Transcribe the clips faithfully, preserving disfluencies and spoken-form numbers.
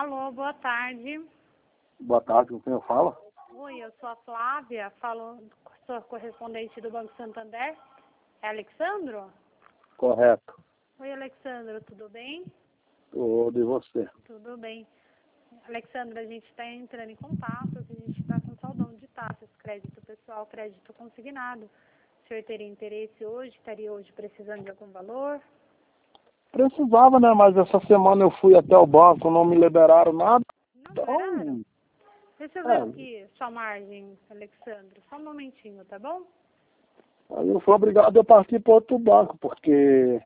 Alô, boa tarde. Boa tarde, com quem eu falo? Oi, eu sou a Flávia, falo, sou correspondente do Banco Santander. É Alexandro? Correto. Oi, Alexandro, tudo bem? Tudo, e você? Tudo bem. Alexandro, a gente está entrando em contato, a gente está com saldão de taxas, crédito pessoal, crédito consignado. O senhor teria interesse hoje? Estaria hoje precisando de algum valor? Precisava, né? Mas essa semana eu fui até o banco, não me liberaram nada. Não Então, liberaram? Deixa eu ver é, aqui sua margem, Alexandro. Só um momentinho, tá bom? aí eu fui obrigado a partir para outro banco, porque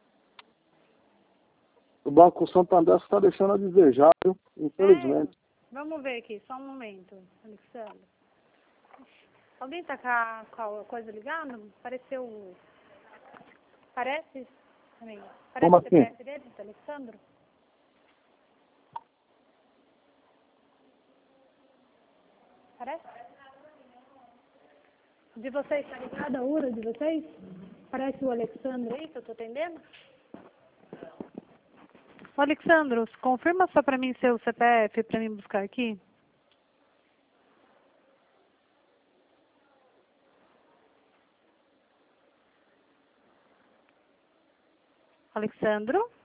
o Banco Santander está deixando a desejar, viu? Infelizmente. É, vamos ver aqui, só um momento, Alexandro. Alguém tá com a, com a coisa ligada? Pareceu... Parece? Também. Parece Como o C P F assim? dele, Alexandro? Parece? De vocês, tá ligada a URA de vocês? Parece o Alexandro aí que eu tô atendendo? Ô, Alexandro, confirma só pra mim seu C P F pra mim buscar aqui. Alexandro?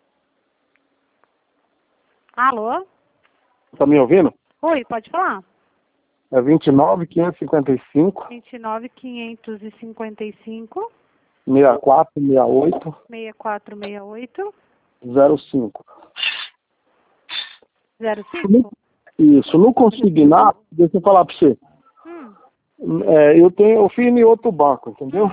Alô? Tá me ouvindo? Oi, pode falar? É vinte e nove, quinhentos e cinquenta e cinco, vinte e nove, quinhentos e cinquenta e cinco, sessenta e quatro, sessenta e oito, sessenta e quatro sessenta e oito, zero cinco. zero cinco? Isso, no consignado, deixa eu falar para você. Hum. É, eu tenho, eu fiz em outro banco, entendeu?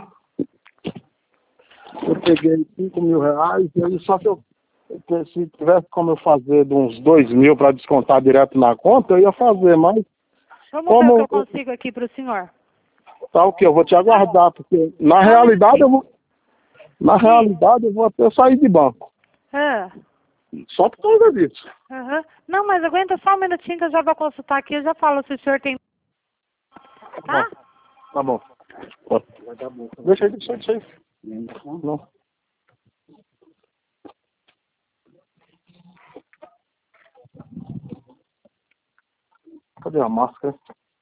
Eu peguei cinco mil reais, e aí só que eu, eu- se tivesse como eu fazer de uns dois mil para descontar direto na conta, eu ia fazer, mas Vamos como ver o que eu eu- consigo aqui pro senhor. tá o que? Eu vou te aguardar, porque na Só um realidade eu vou. Na Sim. realidade eu vou até sair de banco. Ah, Só por causa disso. aham. Não, mas aguenta só um minutinho que eu já vou consultar aqui, eu já falo se o senhor tem... Tá? Tá, tá bom. Deixa aí, deixa aí, deixa aí. Não. Cadê a máscara?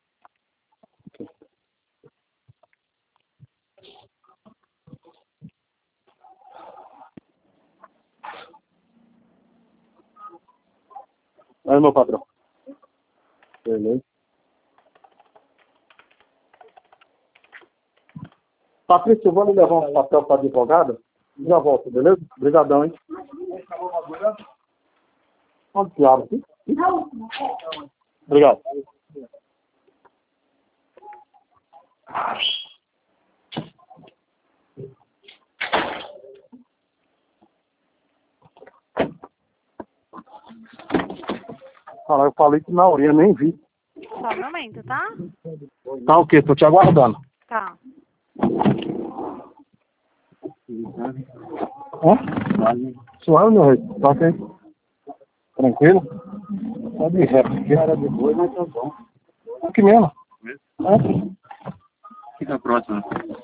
Aí, meu patrão. Beleza. Patrícia, eu vou lhe levar um papel para advogada e já volto, beleza? Obrigadão, hein? Onde que abre aqui? Obrigado. Cara, eu falei que na orelha, nem vi. Só um momento, tá? Tá o quê? Tô te aguardando. Tá. Hã? Suave, meu rei. Tá ok? Tranquilo? Tá de ré. Que era de boi, mas tá bom. Aqui mesmo. É? Fica próximo.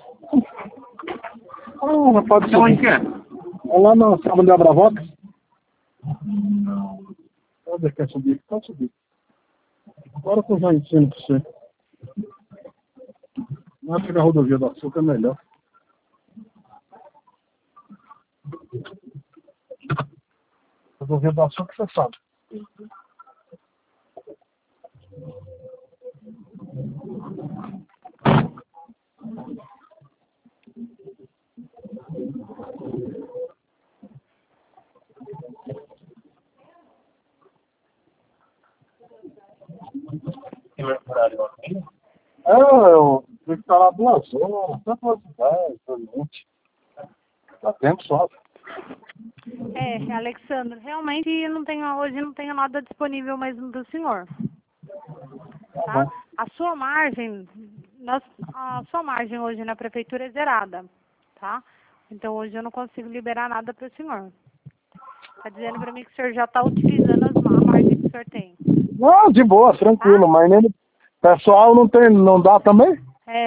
Ah, pode Então, onde subir. que é? É lá na Sábado de Abravox. Onde quer subir? Pode subir. Agora que eu já ensino pra você. Não é pegar a rodovia do Açúcar, é melhor. Rodovia do Açúcar, você sabe. É, eu tenho que estar lá duas horas, tanto umas dez, vinte. Dá tempo só. É, Alexandre, realmente eu não tenho, hoje não tenho nada disponível mesmo do senhor. Tá? A sua margem, nós, a sua margem hoje na prefeitura é zerada, tá? Então hoje eu não consigo liberar nada para o senhor. Tá dizendo para mim que o senhor já está utilizando as, a margem que o senhor tem. Não, de boa, tranquilo, mas nem pessoal não tem, não dá também? É.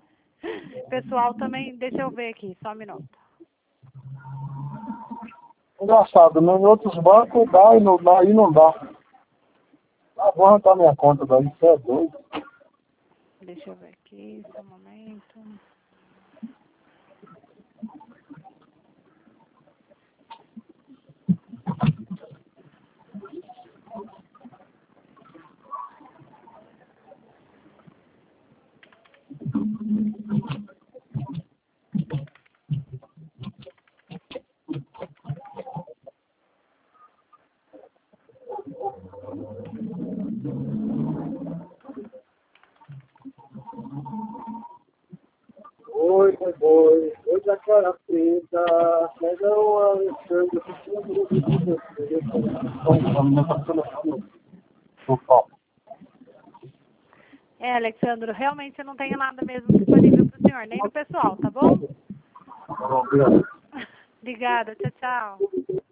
Pessoal também, deixa eu ver aqui, só um minuto. Engraçado, né? Em outros bancos dá e não dá, e não dá. Ah, vou arrancar minha conta daí, você é doido. Deixa eu ver aqui, só um momento. Oi, oi, oi. Hoje a cara preta. Pega o Alexandre. É, Alexandro, realmente eu não tenho nada mesmo disponível para o senhor, nem no pessoal, tá bom? Obrigado. Obrigada, tchau, tchau.